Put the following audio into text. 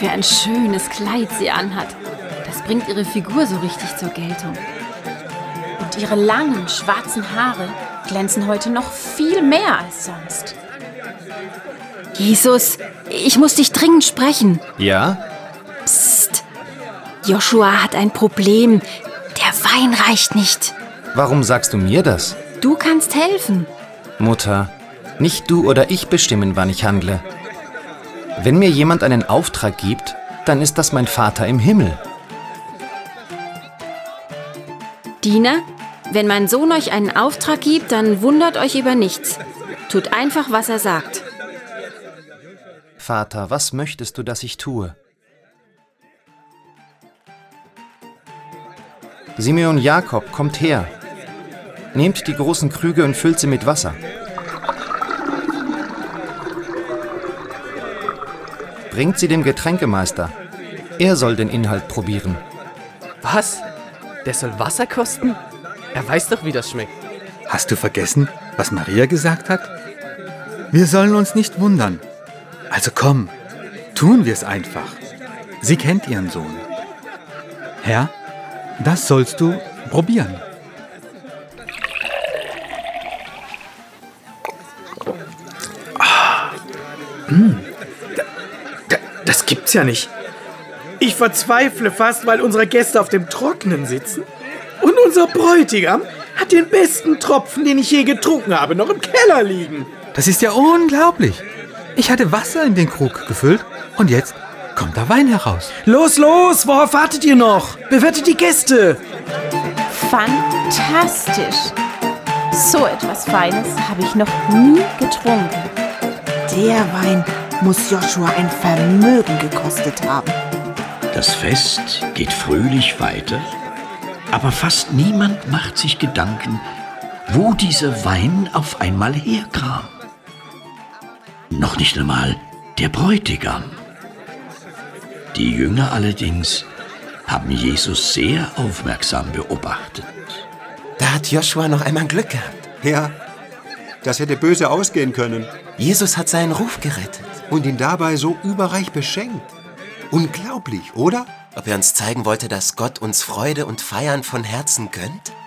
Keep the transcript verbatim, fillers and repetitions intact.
für ein schönes Kleid sie anhat. Das bringt ihre Figur so richtig zur Geltung. Und ihre langen, schwarzen Haare glänzen heute noch viel mehr als sonst. Jesus, ich muss dich dringend sprechen. Ja? Psst. Joshua hat ein Problem. Der Wein reicht nicht. Warum sagst du mir das? Du kannst helfen. Mutter, nicht du oder ich bestimmen, wann ich handle. Wenn mir jemand einen Auftrag gibt, dann ist das mein Vater im Himmel. Diener, wenn mein Sohn euch einen Auftrag gibt, dann wundert euch über nichts. Tut einfach, was er sagt. Vater, was möchtest du, dass ich tue? Simeon Jakob, kommt her. Nehmt die großen Krüge und füllt sie mit Wasser. Bringt sie dem Getränkemeister. Er soll den Inhalt probieren. Was? Der soll Wasser kosten? Er weiß doch, wie das schmeckt. Hast du vergessen, was Maria gesagt hat? Wir sollen uns nicht wundern. Also komm, tun wir es einfach. Sie kennt ihren Sohn. Herr, das sollst du probieren. Ah. Hm. Da, das gibt's ja nicht. Ich verzweifle fast, weil unsere Gäste auf dem Trockenen sitzen. Und unser Bräutigam hat den besten Tropfen, den ich je getrunken habe, noch im Keller liegen. Das ist ja unglaublich. Ich hatte Wasser in den Krug gefüllt und jetzt kommt da Wein heraus. Los, los, worauf wartet ihr noch? Bewertet die Gäste. Fantastisch. So etwas Feines habe ich noch nie getrunken. Der Wein muss Joshua ein Vermögen gekostet haben. Das Fest geht fröhlich weiter, aber fast niemand macht sich Gedanken, wo dieser Wein auf einmal herkam. Noch nicht einmal der Bräutigam. Die Jünger allerdings haben Jesus sehr aufmerksam beobachtet. Da hat Joshua noch einmal Glück gehabt. Ja, das hätte böse ausgehen können. Jesus hat seinen Ruf gerettet. Und ihn dabei so überreich beschenkt. Unglaublich, oder? Ob er uns zeigen wollte, dass Gott uns Freude und Feiern von Herzen gönnt?